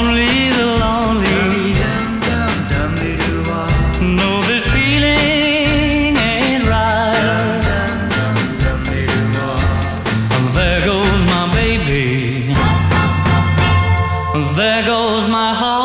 only the lonely know this feeling ain't right. There goes my baby, there goes my heart.